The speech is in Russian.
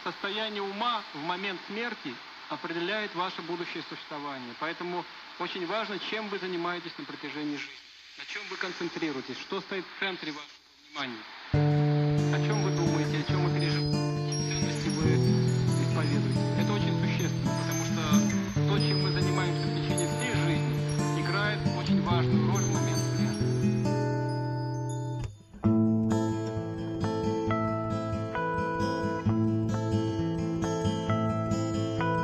состояние ума в момент смерти определяет ваше будущее существование. Поэтому очень важно, чем вы занимаетесь на протяжении жизни. На чем вы концентрируетесь, что стоит в центре вашего внимания. О чем вы думаете, о чем вы